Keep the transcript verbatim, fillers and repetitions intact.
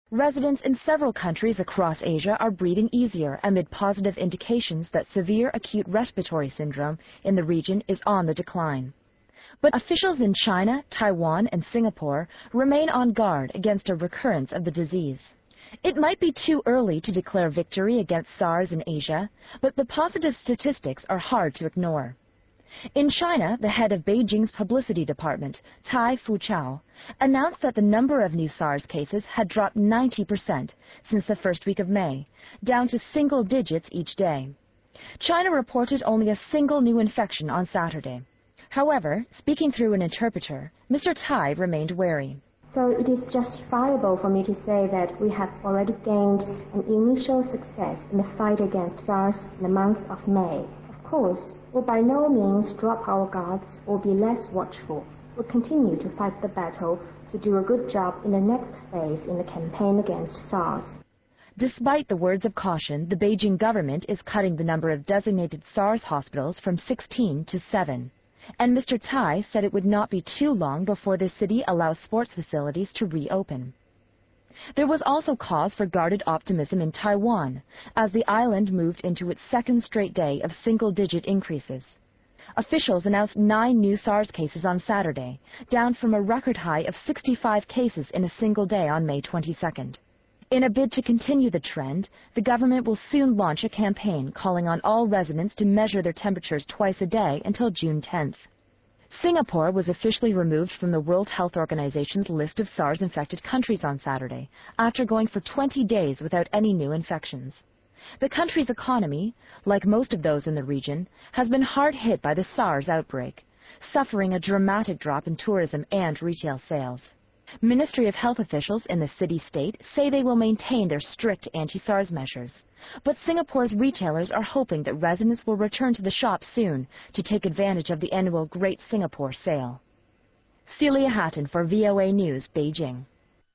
Residents in several countries across Asia are breathing easier amid positive indications that severe acute respiratory syndrome in the region is on the decline. But officials in China, Taiwan, and Singapore remain on guard against a recurrence of the disease. It might be too early to declare victory against SARS in Asia, but the positive statistics are hard to ignore. In China, the head of Beijing's publicity department, Cai Fuchao, announced that the number of new SARS cases had dropped ninety percent since the first week of May, down to single digits each day. China reported only a single new infection on Saturday. However, speaking through an interpreter, Mister Cai remained wary. So it is justifiable for me to say that we have already gained an initial success in the fight against SARS in the month of May. Of course, we'll by no means drop our guards or be less watchful. We'll continue to fight the battle to do a good job in the next phase in the campaign against SARS. Despite the words of caution, the Beijing government is cutting the number of designated SARS hospitals from sixteen to seven. And Mister Cai said it would not be too long before the city allows sports facilities to reopen. There was also cause for guarded optimism in Taiwan, as the island moved into its second straight day of single-digit increases. Officials announced nine new SARS cases on Saturday, down from a record high of sixty-five cases in a single day on May twenty-second. In a bid to continue the trend, the government will soon launch a campaign calling on all residents to measure their temperatures twice a day until June tenth. Singapore was officially removed from the World Health Organization's list of SARS-infected countries on Saturday, after going for twenty days without any new infections. The country's economy, like most of those in the region, has been hard hit by the SARS outbreak, suffering a dramatic drop in tourism and retail sales. Ministry of Health officials in the city-state say they will maintain their strict anti-SARS measures. But Singapore's retailers are hoping that residents will return to the shops soon to take advantage of the annual Great Singapore Sale. Celia Hatton for V O A News, Beijing.